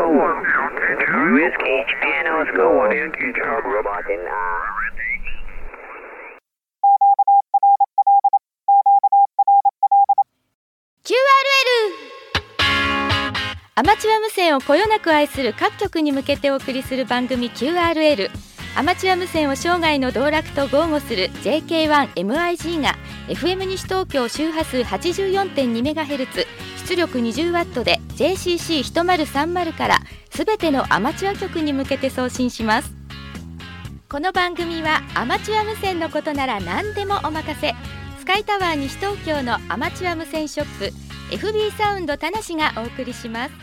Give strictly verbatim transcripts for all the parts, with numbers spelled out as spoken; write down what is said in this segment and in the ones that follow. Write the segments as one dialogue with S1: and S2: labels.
S1: School one. Whiskey Piano School one. Robot in
S2: キューアールエル アマチュア無線をこよなく愛する各局に向けてお送りする番組 キューアールエル。 アマチュア無線を生涯の道楽と豪語する ジェーケーワンエムアイジー が エフエム 西東京周波数 はちじゅうよんてんにメガヘルツ 出力 にじゅうワット で ジェーシーシーひとまるさんまる からすべてのアマチュア局に向けて送信します。この番組はアマチュア無線のことなら何でもお任せ、スカイタワー西東京のアマチュア無線ショップ エフビー サウンド田無がお送りします。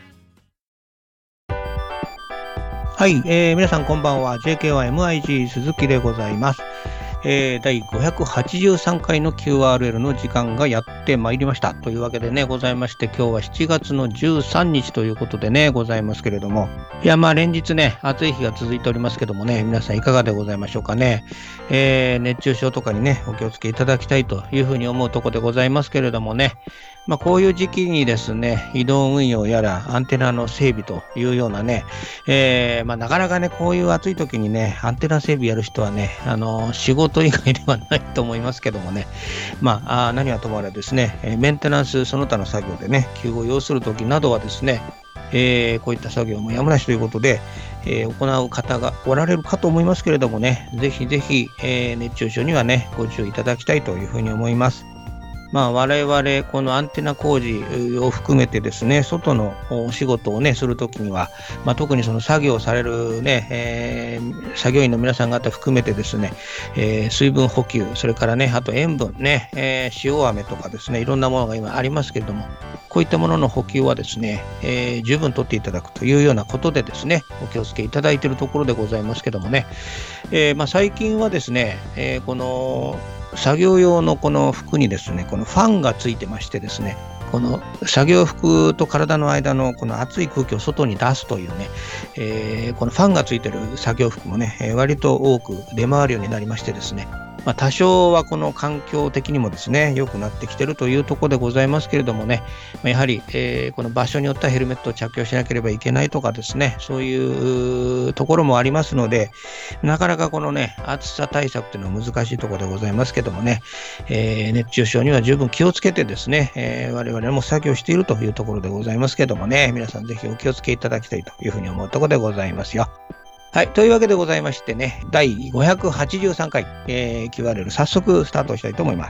S3: はい、えー、皆さんこんばんは。 ジェーケーワンエムアイジー 鈴木でございます。えー、だいごひゃくはちじゅうさんかいの キューアールエル の時間がやってまいりましたというわけでねございまして、今日はしちがつのじゅうさんにちということでねございますけれども、いやまあ連日ね暑い日が続いておりますけどもね、皆さんいかがでございましょうかね。えー、熱中症とかにねお気をつけいただきたいというふうに思うところでございますけれどもね、まあ、こういう時期にですね、移動運用やらアンテナの整備というようなね、えーまあ、なかなかね、こういう暑い時にね、アンテナ整備やる人はね、あの仕事以外ではないと思いますけどもね、まあ、あ何はともあれですね、メンテナンスその他の作業でね、急を要する時などはですね、えー、こういった作業もやむなしということで、えー、行う方がおられるかと思いますけれどもね、ぜひぜひ、えー、熱中症にはね、ご注意いただきたいというふうに思います。まあ、我々このアンテナ工事を含めてですね、外のお仕事をねするときには、まあ、特にその作業されるね、えー、作業員の皆さん方含めてですね、えー、水分補給、それからね、あと塩分ね、えー、塩飴とかですね、いろんなものが今ありますけれども、こういったものの補給はですね、えー、十分とっていただくというようなことでですね、お気をつけいただいているところでございますけどもね、えーまあ、最近はですね、えー、この作業用のこの服にですね、このファンがついてましてですね、この作業服と体の間のこの熱い空気を外に出すというね、えー、このファンがついてる作業服もね、割と多く出回るようになりましてですね、まあ、多少はこの環境的にもですね良くなってきているというところでございますけれどもね、やはり、えー、この場所によってはヘルメットを着用しなければいけないとかですね、そういうところもありますので、なかなかこのね暑さ対策というのは難しいところでございますけどもね、えー、熱中症には十分気をつけてですね、えー、我々も作業しているというところでございますけどもね、皆さんぜひお気をつけいただきたいというふうに思うところでございますよ。はい。というわけでございましてね、だいごひゃくはちじゅうさんかい、えー、キューアールエル 早速スタートしたいと思います。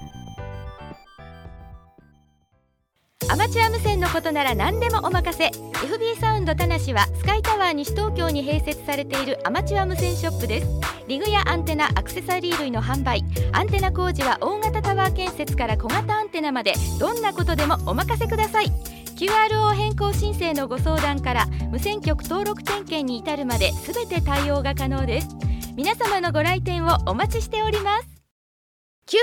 S2: アマチュア無線のことなら何でもお任せ。 エフビー サウンド田無はスカイタワー西東京に併設されているアマチュア無線ショップです。リグやアンテナ、アクセサリー類の販売、アンテナ工事は大型タワー建設から小型アンテナまで、どんなことでもお任せください。キューアールオー 変更申請のご相談から無線局登録点検に至るまで全て対応が可能です。皆様のご来店をお待ちしております。 キュー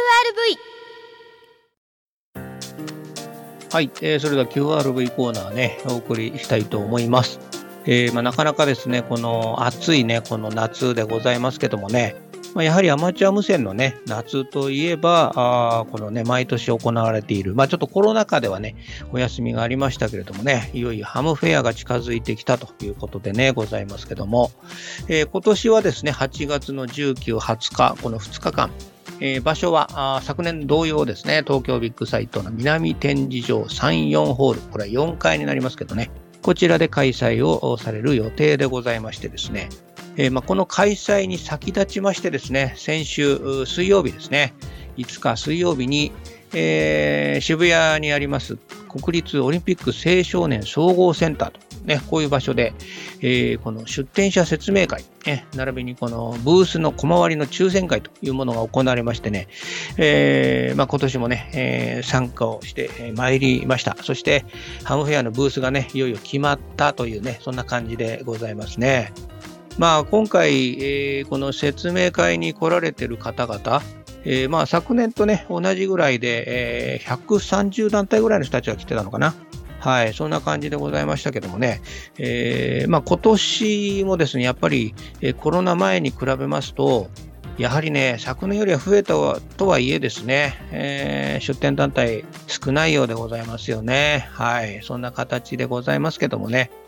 S2: アールブイ。
S3: はい、えー、それでは キューアールブイ コーナーねお送りしたいと思います。えーまあ、なかなかですねこの暑いねこの夏でございますけどもね、まあ、やはりアマチュア無線のね夏といえばあこのね毎年行われている、まあ、ちょっとコロナ禍ではねお休みがありましたけれどもね、いよいよハムフェアが近づいてきたということでねございますけども、えー、今年はですねはちがつのじゅうく、はつかこのふつかかん、えー、場所はあ昨年同様ですね、東京ビッグサイトの南展示場さんじゅうよんホール、これはよんかいになりますけどね、こちらで開催をされる予定でございましてですね、えーまあ、この開催に先立ちましてですね、先週水曜日ですね、いつか水曜日に、えー、渋谷にあります国立オリンピック青少年総合センターと、ね、こういう場所で、えー、この出展者説明会、ね、並びにこのブースの小回りの抽選会というものが行われましてね、えーまあ、今年もね、えー、参加をしてまいりました。そしてハムフェアのブースがねいよいよ決まったというね、そんな感じでございますね。まあ、今回、えー、この説明会に来られている方々、えー、まあ昨年とね同じぐらいで、えー、ひゃくさんじゅうだんたいぐらいの人たちが来てたのかな。はい、そんな感じでございましたけどもね、えーまあ、今年もですねやっぱり、えー、コロナ前に比べますとやはりね昨年よりは増えたとはいえですね、えー、出展団体少ないようでございますよね。はい、そんな形でございますけどもね、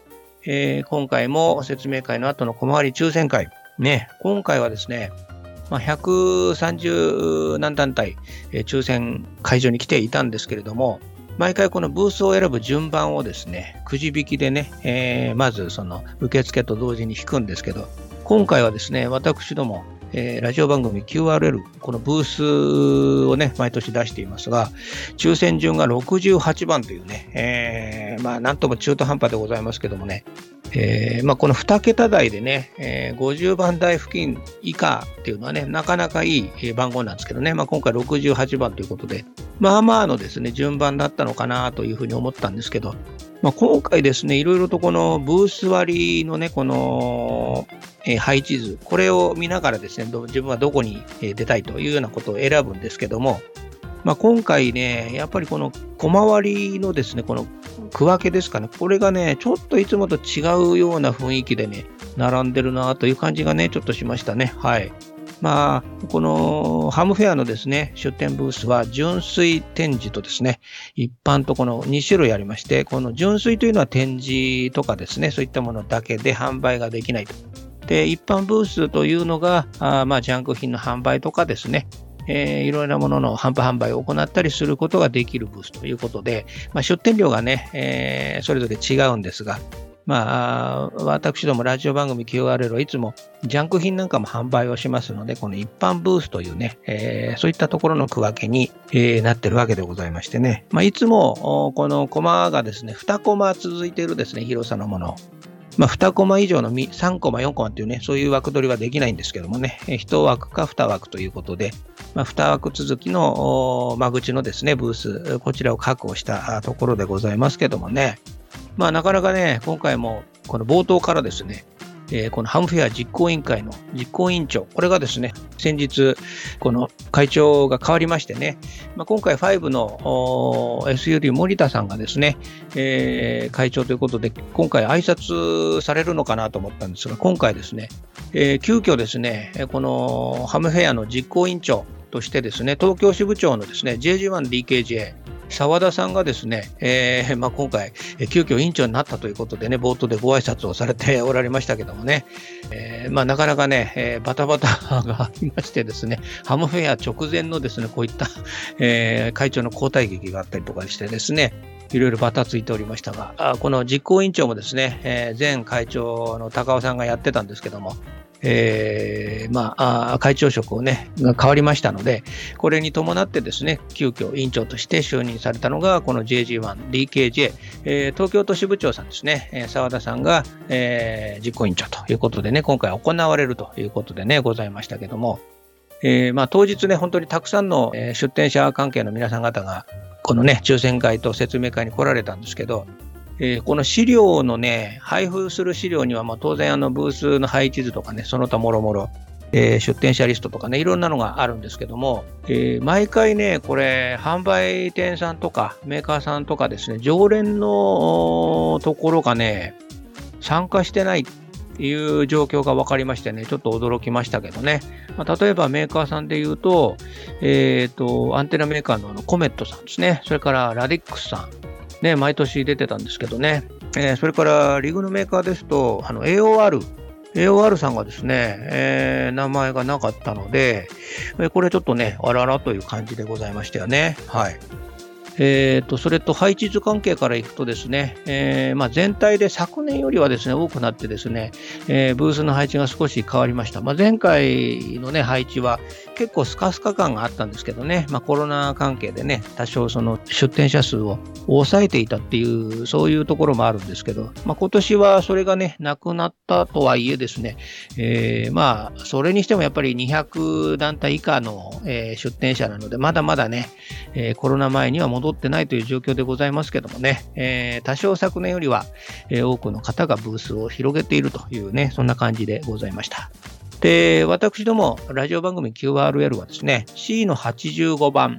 S3: えー、今回も説明会の後の小回り抽選会。ね、今回はですね、まあ、ひゃくさんじゅう何団体、えー、抽選会場に来ていたんですけれども、毎回このブースを選ぶ順番をですね、くじ引きでね、えー、まずその受付と同時に引くんですけど、今回はですね、私ども、えー、ラジオ番組 キューアールエル、このブースをね、毎年出していますが、抽選順がろくじゅうはちばんというね、えー、まあなんとも中途半端でございますけどもね、えーまあ、このに桁台でね、えー、ごじゅうばん台付近以下っていうのはね、なかなかいい番号なんですけどね、まあ、今回ろくじゅうはちばんということで、まあまあのですね、順番だったのかなというふうに思ったんですけど、まあ、今回ですね、いろいろとこのブース割のね、この、えー、配置図、これを見ながらですね、自分はどこに出たいというようなことを選ぶんですけども、まあ、今回ね、やっぱりこの小回りのですね、この区分けですかね、これがね、ちょっといつもと違うような雰囲気でね、並んでるなという感じがね、ちょっとしましたね。はい。まあ、このハムフェアのですね、出店ブースは純粋展示とですね、一般とこのに種類ありまして、この純粋というのは展示とかですね、そういったものだけで販売ができないと。で、一般ブースというのが、あまあ、ジャンク品の販売とかですね、えー、いろいろなものの販売販売を行ったりすることができるブースということで、まあ、出店料がね、えー、それぞれ違うんですが、まあ、私どもラジオ番組 キューアールエル はいつもジャンク品なんかも販売をしますので、この一般ブースというね、えー、そういったところの区分けに、えー、なってるわけでございましてね、まあ、いつもこのコマがですね、にコマ続いているですね、広さのもの、まあ、にコマ以上のさんコマ、よんコマっていうね、そういう枠取りはできないんですけどもね、いち枠かに枠ということで、まあ、に枠続きの間口のですね、ブース、こちらを確保したところでございますけどもね、まあ、なかなかね、今回もこの冒頭からですね、えー、このハムフェア実行委員会の実行委員長、これがですね、先日、この会長が変わりましてね、まあ、今回ごの エスユーディー 森田さんがですね、えー、会長ということで、今回挨拶されるのかなと思ったんですが、今回ですね、えー、急遽ですね、このハムフェアの実行委員長としてですね、東京支部長のですね、ジェイジーワンディーケージェー、澤田さんがですね、えーまあ、今回、急遽委員長になったということでね、冒頭でご挨拶をされておられましたけどもね、えーまあ、なかなかね、えー、バタバタがありましてですね、ハムフェア直前のですね、こういった、えー、会長の交代劇があったりとかしてですね、いろいろバタついておりましたが、あこの実行委員長もですね、えー、前会長の高尾さんがやってたんですけども、えー、まあ、会長職をね、が変わりましたので、これに伴ってですね、急遽委員長として就任されたのが、この ジェイジーワンディーケージェー、えー、東京都支部長さんですね、えー、澤田さんが、えー、実行委員長ということでね、今回行われるということでね、ございましたけども、えー、まあ、当日ね、本当にたくさんの、えー、出展者関係の皆さん方が、このね、抽選会と説明会に来られたんですけど、えー、この資料のね、配布する資料には、まあ、当然あのブースの配置図とかね、その他もろもろ、えー、出展者リストとかね、いろんなのがあるんですけども、えー、毎回ね、これ、販売店さんとかメーカーさんとかですね、常連のところがね、参加してないっていう状況が分かりましてね、ちょっと驚きましたけどね。まあ、例えばメーカーさんで言うと、えっと、アンテナメーカーのあのコメットさんですね、それからラディックスさん、ね、毎年出てたんですけどね、えー、それからリグのメーカーですと、あの エーオーアール、エーオーアール さんがですね、えー、名前がなかったので、これちょっとね、あららという感じでございましたよね。はい。えーと、それと配置図関係からいくとですね、えーまあ、全体で昨年よりはですね、多くなってですね、えー、ブースの配置が少し変わりました。まあ、前回のね、配置は結構スカスカ感があったんですけどね、まあ、コロナ関係でね、多少その出店者数を抑えていたっていう、そういうところもあるんですけど、まあ、今年はそれがね、なくなったとはいえですね、えー、まあ、それにしてもやっぱりにひゃく団体以下の、えー、出店者なので、まだまだね、えー、コロナ前には戻ってないという状況でございますけどもね、えー、多少昨年よりは、えー、多くの方がブースを広げているというね、そんな感じでございました。で、私どもラジオ番組 キューアールエル はですね、シー のはちじゅうごばん、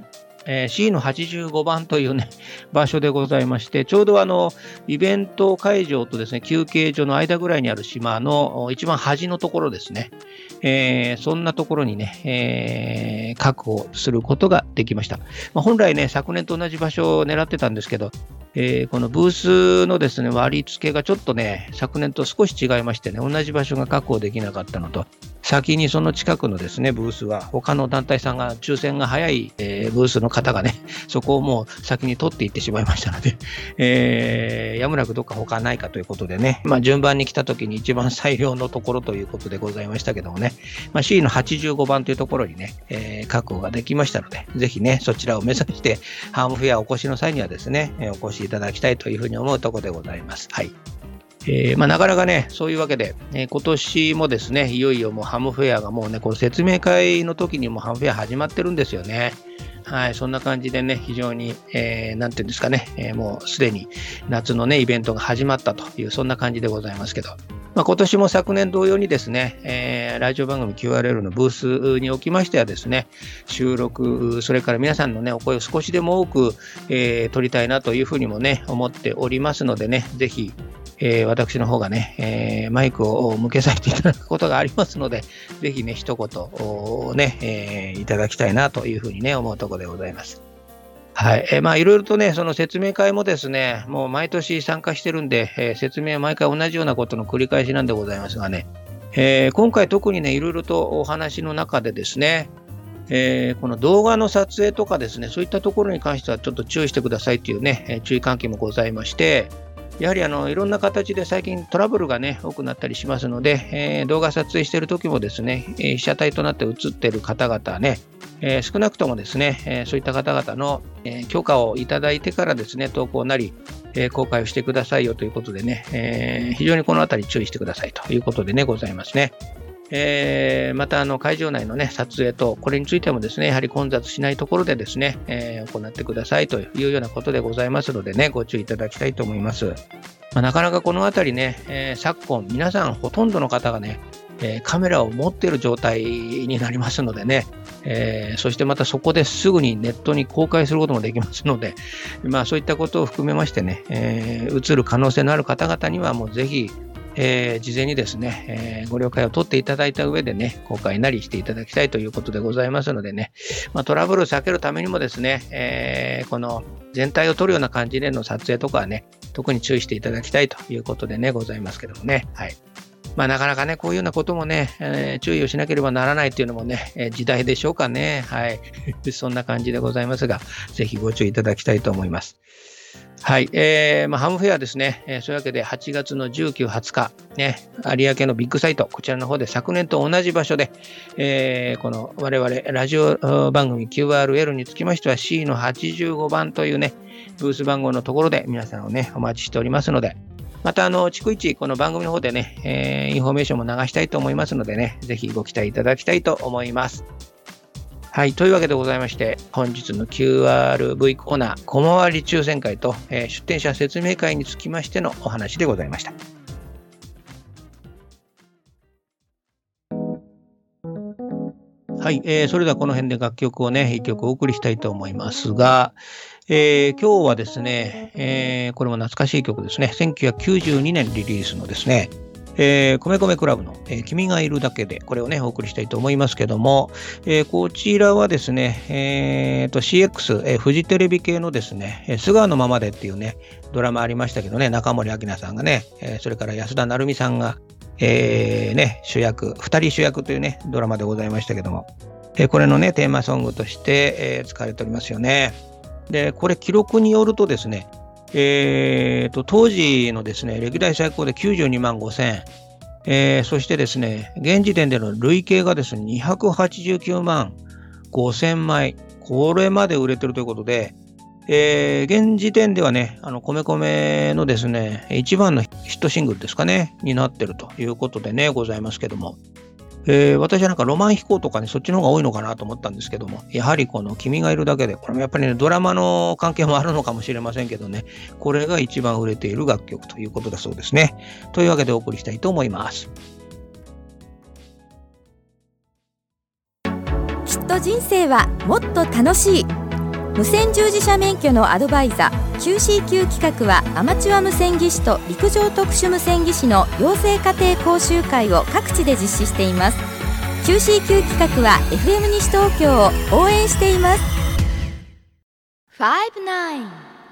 S3: えー、シー のはちじゅうごばんというね、場所でございまして、ちょうどあの、イベント会場とですね、休憩所の間ぐらいにある島の一番端のところですね。えー、そんなところにね、えー、確保することができました。まあ、本来ね、昨年と同じ場所を狙ってたんですけど、えー、このブースのですね、割り付けがちょっとね、昨年と少し違いましてね、同じ場所が確保できなかったのと、先にその近くのですね、ブースは、他の団体さんが抽選が早い、えー、ブースの方がね、そこをもう先に取っていってしまいましたので、えー、やむなくどっか他ないかということでね、まあ順番に来た時に一番最良のところということでございましたけどもね、まあ、シー のはちじゅうごばんというところにね、えー、確保ができましたので、ぜひね、そちらを目指して、ハームフェアお越しの際にはですね、えー、お越しいただきたいというふうに思うところでございます。はい。えーまあ、なかなかね、そういうわけで、えー、今年もですね、いよいよもうハムフェアがもうね、この説明会の時にもハムフェア始まってるんですよね。はい、そんな感じでね、非常に、えー、なんていうんですかね、えー、もうすでに夏のね、イベントが始まったという、そんな感じでございますけど、まあ、今年も昨年同様にですね、えー、ラジオ番組 キューアールエル のブースにおきましてはですね、収録、それから皆さんのね、お声を少しでも多く、えー、取りたいなというふうにもね、思っておりますのでね、ぜひ、えー、私の方がね、えー、マイクを向けさせていただくことがありますので、ぜひね、一言ね、えー、いただきたいなというふうにね、思うところでございます。はい。えー、まあ、いろいろとね、その説明会もですね、もう毎年参加してるんで、えー、説明は毎回同じようなことの繰り返しなんでございますがね、えー、今回特にね、いろいろとお話の中でですね、えー、この動画の撮影とかですね、そういったところに関してはちょっと注意してくださいっていうね、注意喚起もございまして、やはりあのいろんな形で最近トラブルがね多くなったりしますので、えー、動画撮影している時もですね、えー、被写体となって映っている方々ね、えー、少なくともですね、えー、そういった方々の、えー、許可をいただいてからですね、投稿なり、えー、公開をしてくださいよということでね、えー、非常にこのあたり注意してくださいということでね、ございますね。えー、またあの会場内の、ね、撮影とこれについてもですね、やはり混雑しないところでですね、えー、行ってくださいというようなことでございますのでね、ご注意いただきたいと思います。まあ、なかなかこのあたりね、えー、昨今皆さんほとんどの方がね、えー、カメラを持っている状態になりますのでね、えー、そしてまたそこですぐにネットに公開することもできますので、まあそういったことを含めましてね、えー、映る可能性のある方々にはもうぜひえー、事前にですね、えー、ご了解を取っていただいた上でね、公開なりしていただきたいということでございますのでね、まあ、トラブルを避けるためにもですね、えー、この全体を撮るような感じでの撮影とかはね、特に注意していただきたいということでね、ございますけどもね。はい。まあなかなかね、こういうようなこともね、えー、注意をしなければならないっていうのもね、えー、時代でしょうかね。はい。そんな感じでございますが、ぜひご注意いただきたいと思います。はい、えーまあ、ハムフェアですね、えー、そういうわけではちがつのじゅうく、はつか、ね、有明のビッグサイト、こちらの方で昨年と同じ場所で、えー、この我々ラジオ番組 キューアールエル につきましては シー のはちじゅうごばんというね、ブース番号のところで皆さんをね、お待ちしておりますので、またあの、逐一この番組の方でね、えー、インフォメーションも流したいと思いますのでね、ぜひご期待いただきたいと思います。はい。というわけでございまして、本日の キューアールブイ コーナー、小回り抽選会と、えー、出展者説明会につきましてのお話でございました。はい。えー、それではこの辺で楽曲をね、一曲お送りしたいと思いますが、えー、今日はですね、えー、これも懐かしい曲ですね。せんきゅうひゃくきゅうじゅうにねんリリースのですね、えー、米米クラブの、えー、君がいるだけで、これをね、お送りしたいと思いますけども、えー、こちらはですね、えー、と シーエックス、えー、フジテレビ系のですね、素顔のままでっていうね、ドラマありましたけどね、中森明菜さんがね、えー、それから安田成美さんが、えー、ね、主役、二人主役というね、ドラマでございましたけども、えー、これのね、テーマソングとして、えー、使われておりますよね。で、これ記録によるとですね、えー、と当時のですね、歴代最高できゅうじゅうにまんごせん、えー、そしてですね、現時点での累計がですね、にひゃくはちじゅうきゅうまんごせんまい、これまで売れてるということで、えー、現時点ではね、あの、米米のですね、一番のヒットシングルですかね、になってるということでね、ございますけども、えー、私はなんかロマン飛行とかね、そっちの方が多いのかなと思ったんですけども、やはりこの君がいるだけで、これもやっぱりね、ドラマの関係もあるのかもしれませんけどね、これが一番売れている楽曲ということだそうですね。というわけでお送りしたいと思います。
S2: きっと人生はもっと楽しい。 無線従事者免許のアドバイザー キューシーキュー 企画はアマチュア無線技師と陸上特殊無線技師の養成家庭講習会を各地で実施しています。 キューシーキュー 企画は エフエム 西東京を応援しています。ファイブナイン。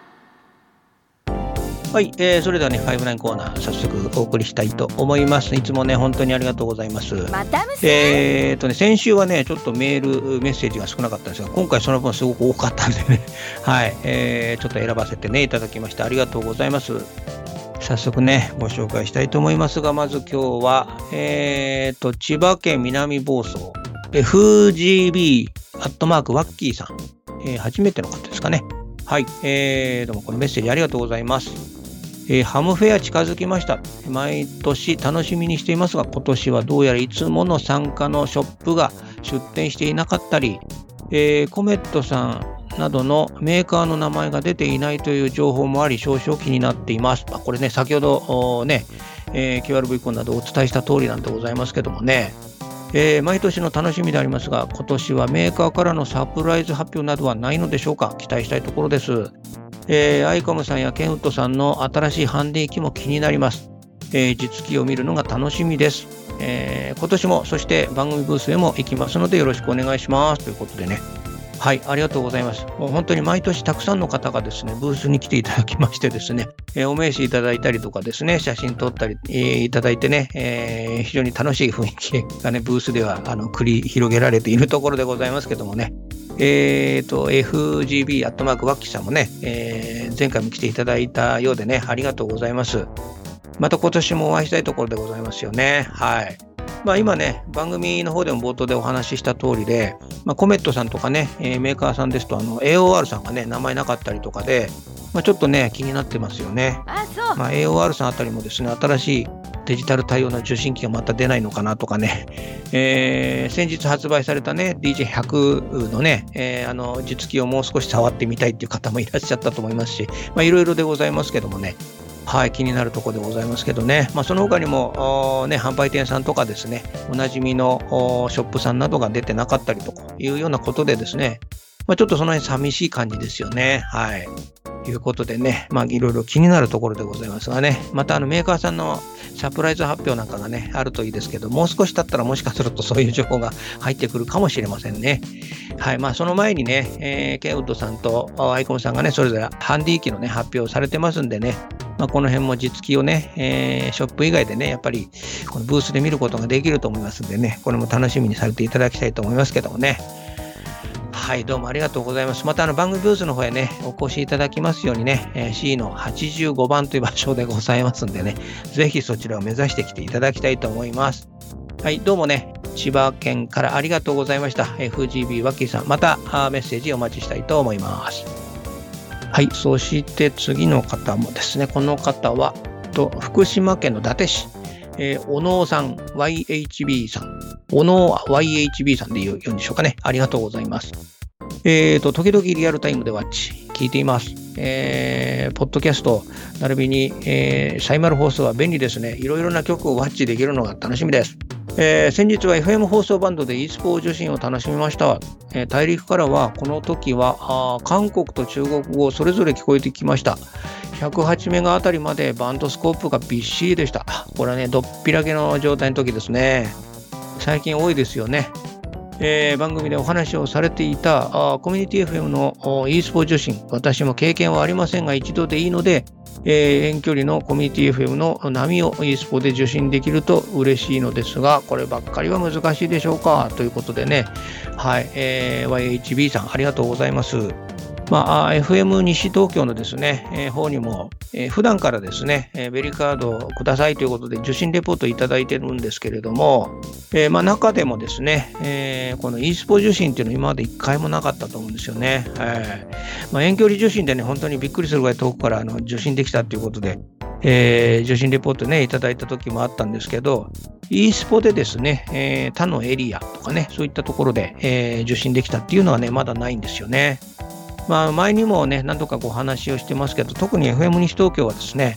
S3: はい、えー、それではね、ファイブナインコーナー、早速お送りしたいと思います。いつもね、本当にありがとうございます。
S2: またむせ
S3: えーとね、先週はね、ちょっとメール、メッセージが少なかったんですが、今回その分すごく多かったんでね、はい、えー、ちょっと選ばせてね、いただきまして、ありがとうございます。早速ね、ご紹介したいと思いますが、まず今日は、えーと、千葉県南房総、エフジービー アットマークワッキーさん、えー、初めての方ですかね。はい、えー、どうもこのメッセージありがとうございます。えー、ハムフェア近づきました。毎年楽しみにしていますが、今年はどうやらいつもの参加のショップが出店していなかったり、えー、コメットさんなどのメーカーの名前が出ていないという情報もあり、少々気になっています。まあ、これね、先ほどね、えー、キューアールブイ コンなどお伝えした通りなんでございますけどもね、えー、毎年の楽しみでありますが、今年はメーカーからのサプライズ発表などはないのでしょうか。期待したいところです。えー、アイコムさんやケンウッドさんの新しいハンディ機も気になります。えー、実機を見るのが楽しみです。えー、今年もそして番組ブースへも行きますのでよろしくお願いしますということでね。はい、ありがとうございます。もう本当に毎年たくさんの方がですね、ブースに来ていただきましてですね、えー、お名刺いただいたりとかですね、写真撮ったり、えー、いただいてね、えー、非常に楽しい雰囲気がね、ブースではあの繰り広げられているところでございますけどもね。えーと、エフジービー アットマークワッキーさんもね、えー、前回も来ていただいたようでね、ありがとうございます。また今年もお会いしたいところでございますよね。はい。まあ今ね、番組の方でも冒頭でお話しした通りで、まあ、コメットさんとかね、えー、メーカーさんですと、あの、エーオーアール さんがね、名前なかったりとかで、まあ、ちょっとね、気になってますよね。
S2: あ、そう。
S3: まあ、エーオーアール さんあたりもですね、新しいデジタル対応の受信機がまた出ないのかなとかね、えー、先日発売されたね ディージェーひゃく のね、えー、あの実機をもう少し触ってみたいっていう方もいらっしゃったと思いますし、まあ、いろいろでございますけどもね、はい、気になるところでございますけどね、まあ、その他にも、ね、販売店さんとかですね、おなじみのショップさんなどが出てなかったりというようなことでですね、まあ、ちょっとその辺寂しい感じですよね。はい。ということでね、まあいろいろ気になるところでございますがね、またあのメーカーさんのサプライズ発表なんかがね、あるといいですけど、もう少し経ったらもしかするとそういう情報が入ってくるかもしれませんね。はい、まあその前にね、えー、ケンウッドさんとアイコムさんがね、それぞれハンディ機のね、発表されてますんでね、まあ、この辺も実機をね、えー、ショップ以外でね、やっぱりこのブースで見ることができると思いますんでね、これも楽しみにされていただきたいと思いますけどもね。はい、どうもありがとうございます。またあの番組ブースの方へね、お越しいただきますようにね、えー、シー のはちじゅうごばんという場所でございますんでね、ぜひそちらを目指してきていただきたいと思います。はい、どうもね、千葉県からありがとうございました。エフジービー ワッキーさん、またメッセージお待ちしたいと思います。はい、そして次の方もですね、この方はと福島県の伊達市、えー、小野さん ワイエイチビー さん、小野 ワイエイチビー さんで言うんでしょうかね。ありがとうございます。えーと、時々リアルタイムでワッチ聞いています。えー、ポッドキャスト、並びに、えー、サイマル放送は便利ですね。いろいろな曲をワッチできるのが楽しみです。えー、先日は エフエム 放送バンドで e スポ受信を楽しみました。えー、大陸からはこの時はあ韓国と中国語それぞれ聞こえてきました。ひゃくはちメガあたりまでバンドスコープがびっしりでした。これはね、どっぴらけの状態の時ですね。最近多いですよね。えー、番組でお話をされていたあコミュニティ エフエム の e スポ受信、私も経験はありませんが一度でいいので、えー、遠距離のコミュニティ エフエム の波を e スポで受信できると嬉しいのですが、こればっかりは難しいでしょうかということでね、はい、えー、ワイエイチビー さんありがとうございます。まあ、エフエム 西東京のですね、えー、方にも、えー、普段からですね、えー、ベリカードをくださいということで受信レポートいただいてるんですけれども、えー、まあ中でもですね、えー、この e スポ受信っていうのは今まで一回もなかったと思うんですよね。えーまあ、遠距離受信でね、本当にびっくりするぐらい遠くからあの受信できたということで、えー、受信レポートね、いただいた時もあったんですけど、e スポでですね、えー、他のエリアとかね、そういったところで、えー、受信できたっていうのはね、まだないんですよね。まあ、前にもね、何度かご話をしてますけど、特に エフエム 西東京はですね、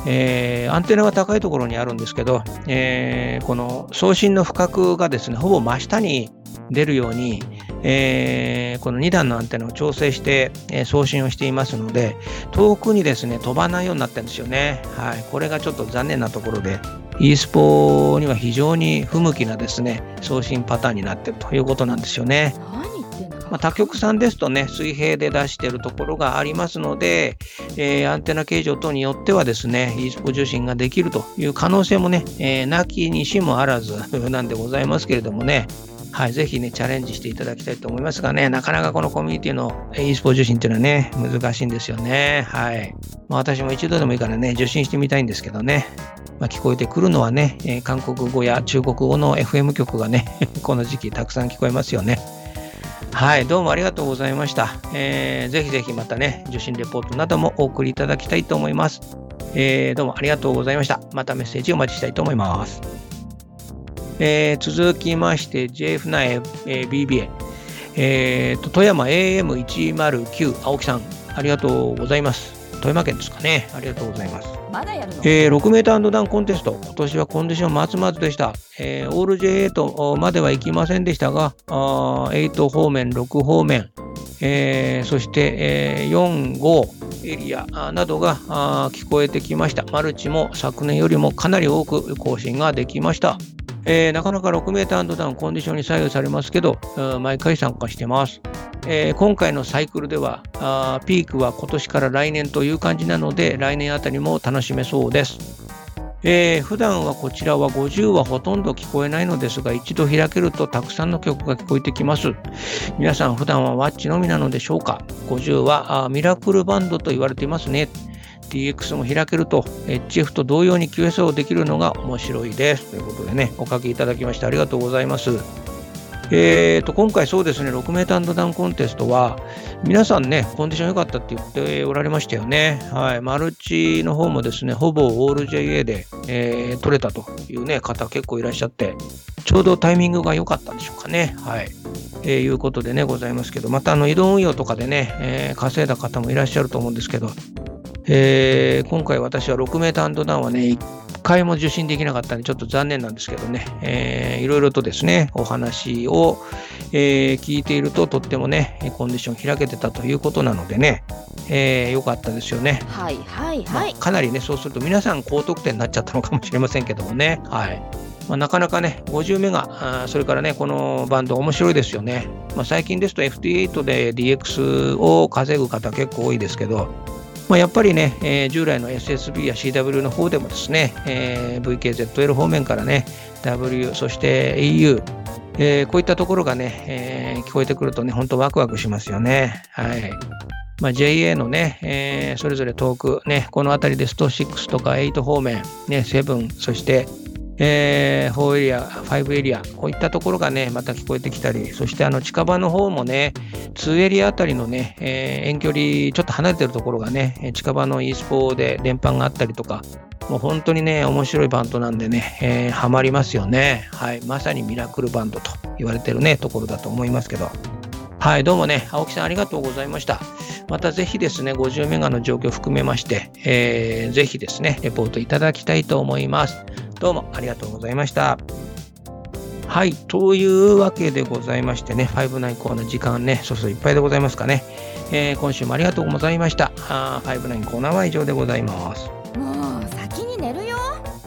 S3: えー、アンテナが高いところにあるんですけど、えー、この送信の負荷がですね、ほぼ真下に出るように、えー、このに段のアンテナを調整して、えー、送信をしていますので、遠くにですね飛ばないようになってるんですよね。はい、これがちょっと残念なところで、e スポには非常に不向きなですね送信パターンになっているということなんですよね。まあ、他局さんですとね、水平で出しているところがありますので、えー、アンテナ形状等によってはですね、e スポ受信ができるという可能性もね、えー、なきにしもあらずなんでございますけれどもね、はい、ぜひね、チャレンジしていただきたいと思いますがね、なかなかこのコミュニティの e スポ受信っていうのはね、難しいんですよね。はい。まあ、私も一度でもいいからね、受信してみたいんですけどね、まあ、聞こえてくるのはね、えー、韓国語や中国語の エフエム 局がね、この時期たくさん聞こえますよね。はい、どうもありがとうございました。えー、ぜひぜひまたね、受信レポートなどもお送りいただきたいと思います。えー、どうもありがとうございました。またメッセージお待ちしたいと思います。えー、続きまして ジェイエフナイン、えー、ビービーエー、えーと、富山 エーエムひゃくきゅう、青木さん、ありがとうございます。富山県ですかね。ありがとうございます。
S2: まだやるの？
S3: えー、ろくメーターダウンコンテスト、今年はコンディションまつまつでした。えー、オール ジェイエイト までは行きませんでしたが、あはち方面、ろく方面、えー、そして、えー、よん、ごエリアなどが聞こえてきました。マルチも昨年よりもかなり多く更新ができました。えー、なかなかろくメーターダウンコンディションに左右されますけど、毎回参加してます。えー、今回のサイクルではあピークは今年から来年という感じなので、来年あたりも楽しめそうです。えー、普段はこちらはごじゅうはほとんど聞こえないのですが、一度開けるとたくさんの曲が聞こえてきます。皆さん普段はワッチのみなのでしょうか。ごじゅうはあミラクルバンドと言われていますね。ディーエックス も開けると エイチエフ と同様に キューエスオー できるのが面白いです。ということでね、お書きいただきましてありがとうございます。えーと、今回そうですね、ろくメーターダウンコンテストは、皆さんね、コンディション良かったって言っておられましたよね。はい。マルチの方もですね、ほぼオール ジェイエー で、えー、取れたというね、方結構いらっしゃって、ちょうどタイミングが良かったんでしょうかね。はい。えー、いうことでね、ございますけど、またあの移動運用とかでね、えー、稼いだ方もいらっしゃると思うんですけど、えー、今回私はろくメーターダウンはね、いっかいも受信できなかったんでちょっと残念なんですけどね、えー、いろいろとですね、お話を、えー、聞いているととってもね、コンディション開けてたということなのでね、えー、よかったですよね。
S2: はいはいはい。
S3: まあ、かなりね、そうすると皆さん高得点になっちゃったのかもしれませんけどもね。はい。まあ、なかなかね、ごじゅうメガ、あそれからね、このバンド面白いですよね。まあ、最近ですと エフティーエイト で ディーエックス を稼ぐ方結構多いですけど、まあ、やっぱりね、えー、従来の エスエスビー や シーダブリュー の方でもですね、えー、ブイケーゼットエル 方面からね、W、そして イーユー、えー、こういったところがね、えー、聞こえてくるとね、本当ワクワクしますよね。はい。まあ、ジェイエー のね、えー、それぞれ遠くね、この辺りですとろくとかはち方面、ね、なな、そして、えー、よんエリア、ごエリア、こういったところがね、また聞こえてきたり、そしてあの近場の方もね、にエリアあたりのね、えー、遠距離、ちょっと離れてるところがね、近場の e スポで連番があったりとか、もう本当にね、面白いバンドなんでね、えー、ハマりますよね。はい、まさにミラクルバンドと言われてるね、ところだと思いますけど。はい、どうもね、青木さんありがとうございました。またぜひですね、ごじゅうメガの状況を含めまして、えー、ぜひですね、レポートいただきたいと思います。どうもありがとうございました。はい、というわけでございましてね、ごじゅうきゅうコーナー時間ね、そろそろいっぱいでございますかね。えー、今週もありがとうございました。あごじゅうきゅうコーナーは以上でございます。
S2: もう先に寝るよ。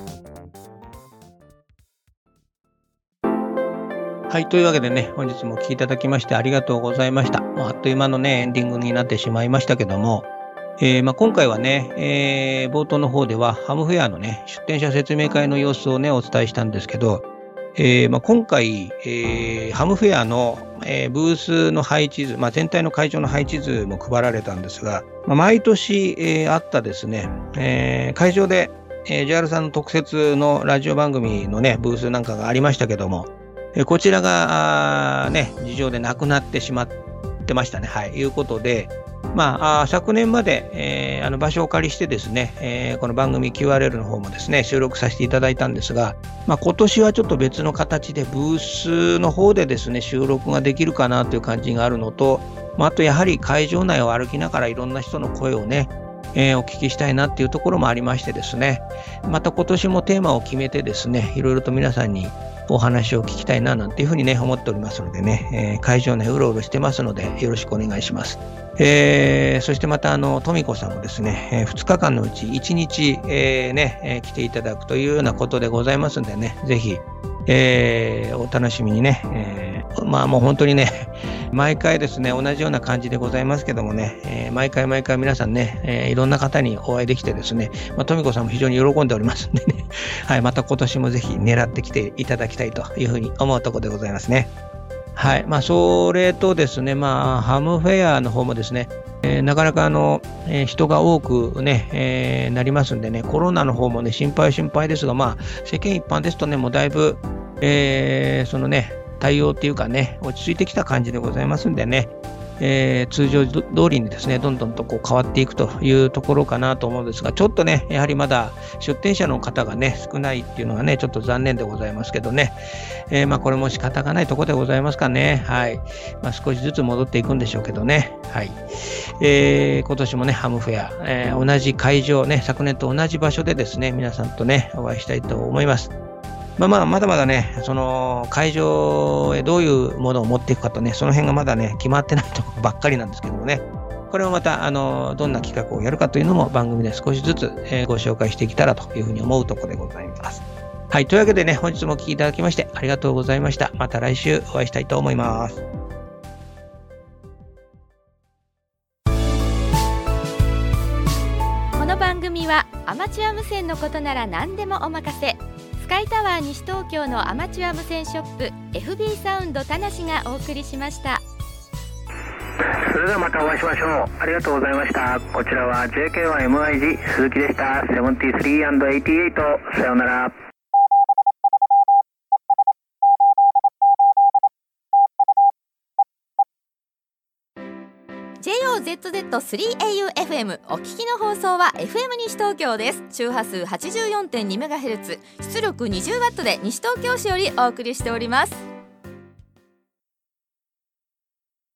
S3: はい、というわけでね、本日もお聞きいただきましてありがとうございました。あっという間のね、エンディングになってしまいましたけども、えーまあ、今回はね、えー、冒頭の方ではハムフェアのね、出展者説明会の様子をね、お伝えしたんですけど、えーまあ、今回、えー、ハムフェアの、えー、ブースの配置図、まあ、全体の会場の配置図も配られたんですが、まあ、毎年、えー、あったですね、えー、会場で、えー、ジェイアール さんの特設のラジオ番組のね、ブースなんかがありましたけども、えー、こちらがね、事情でなくなってしまってましたね。はい、いうことで、まあ、あ昨年まで、えー、あの場所をお借りしてですね、えー、この番組 キューアールエル の方もですね、収録させていただいたんですが、まあ、今年はちょっと別の形でブースの方でですね、収録ができるかなという感じがあるのと、まあ、あとやはり会場内を歩きながらいろんな人の声をね、 えー、お聞きしたいなっていうところもありましてですね、また今年もテーマを決めてですね、いろいろと皆さんにお話を聞きたいななんていうふうにね思っておりますのでね、えー、会場ねうろうろしてますのでよろしくお願いします。えー、そしてまたあのとみこさんもですね、えー、ふつかかんのうちいちにち、えーねえー、来ていただくというようなことでございますんでね、ぜひ、えー、お楽しみにね、えー、まあもう本当にね毎回ですね同じような感じでございますけどもね、えー、毎回毎回皆さんね、えー、いろんな方にお会いできてですね、まあ、とみこさんも非常に喜んでおりますんでねはい、また今年もぜひ狙ってきていただきたいというふうに思うところでございますね。はい、まあそれとですね、まあハムフェアの方もですね、えー、なかなかあの、えー、人が多くね、えー、なりますんでね、コロナの方もね心配心配ですが、まあ世間一般ですとねもうだいぶ、えー、そのね対応っていうかね落ち着いてきた感じでございますんでね、えー、通常通りにですねどんどんとこう変わっていくというところかなと思うんですが、ちょっとねやはりまだ出店者の方がね少ないっていうのがねちょっと残念でございますけどね、えー、まあこれも仕方がないところでございますかね。はい、まあ、少しずつ戻っていくんでしょうけどね。はい、えー、今年もねハムフェア、えー、同じ会場ね昨年と同じ場所でですね皆さんとねお会いしたいと思います。まあまあまだまだね、その会場へどういうものを持っていくかとね、その辺がまだね、決まってないところばっかりなんですけどもね、これをまた、あの、どんな企画をやるかというのも番組で少しずつ、えー、ご紹介していけたらというふうに思うところでございます。はい、というわけでね、本日もお聞きいただきましてありがとうございました。また来週お会いしたいと思います。
S2: この番組はアマチュア無線のことなら何でもお任せ。スカイタワー西東京のアマチュア無線ショップ エフビー サウンド田無がお送りしました。
S1: それではまたお会いしましょう。ありがとうございました。こちらは ジェーケーワンエムアイジー 鈴木でした。セブンティースリーアンドエイティーエイト、さようなら。
S2: ジェイオーゼットゼットスリーエーユーエフエム お聞きの放送は エフエム 西東京です。周波数 はちじゅうよんてんにメガヘルツ、出力 にじゅうワット で西東京市よりお送りしております。